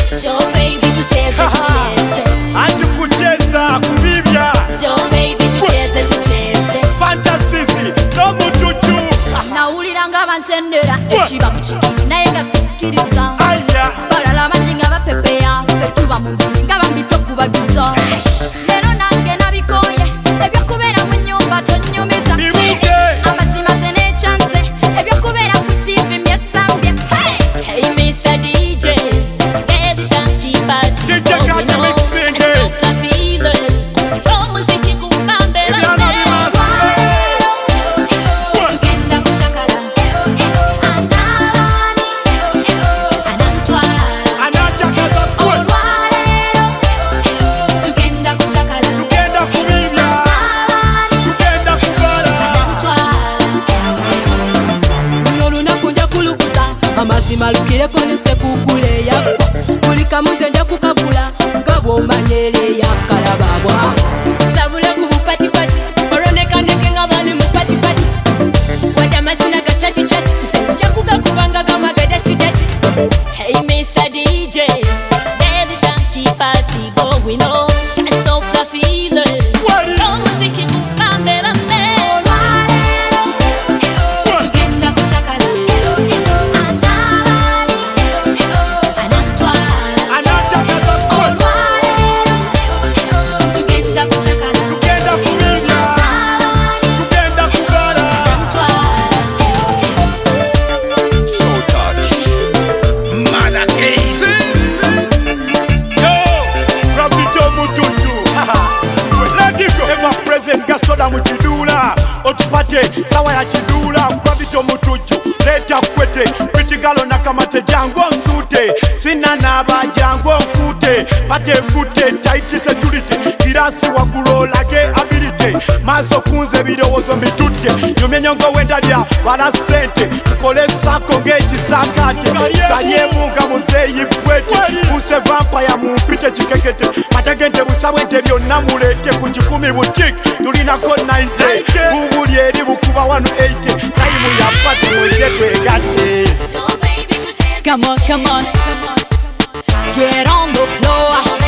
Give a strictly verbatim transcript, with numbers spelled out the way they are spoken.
Joe baby tucheze tucheze. Andi kucheza kubibya. Joe baby tucheze tucheze. Fantasy no mututu. Nawuliranga bantendera ekiba kuchiki naye gasikiriza. Aya. Balala majinga bapepeya fetuba mu nga bambito kubagiza. Lero nange nabikoye ebyo kubera mu nyumba tonyumiza. Amazima zene chance ebyo kubera ku T V myesambye. Hey, hey Mister D J, get this funky party. D J got the mixing it. I feel it. Yo muziki kupambe la tugenda kuchakala. Anabani anantwala. Anachakaza kwe. Olwalero tugenda kuchakala. Tugenda kubibya. Tugenda kubala. Luno lunaku nja kulukuza amazima lukireko nesekukule yakwa buli kamuze nja kukagula nga bw'omanyere yakalababwa sabule ku bupatipati olwonekaneke nga bali mu patipati wadde amazina ga chatichat nze nja kugakubanga gamagadakidaki. Hey Mister D J, get this funky party going on. Can't stop the feeling. Yo muziki kupambe la Olwalero tugenda kuchakala. Anabani anantwala. Anachakaza kwe. Olwalero tugenda kuchakala. Tugenda kubibya. Anabani Tugenda kubala. anantwala. So touch. Mother case. Yo, Rabito mututu. Ladiko eva present gasoda mu kidula. Otupate sawa ya kidula. Rabito mututu. Leta kwete. Pitigalo na kamate jango nsute. Sina naba jango nkute. Pate nkute tight security. Kirasi wakulo lage ability. Maso kunze birowozo mbitute. Nyumenyongo wenda dia wala sente. Kole sako ngeji sakate. Kanye munga muzeyi pwete. Use vampire mumpite chikekete. Matagente busabwente byonna mulete ku kikumi butik. Tulina ko ninety. Bubuli eri bukuba one eighty. Time ya pati mweze twegate. Joe baby tucheze. Come on, come on, get on the floor.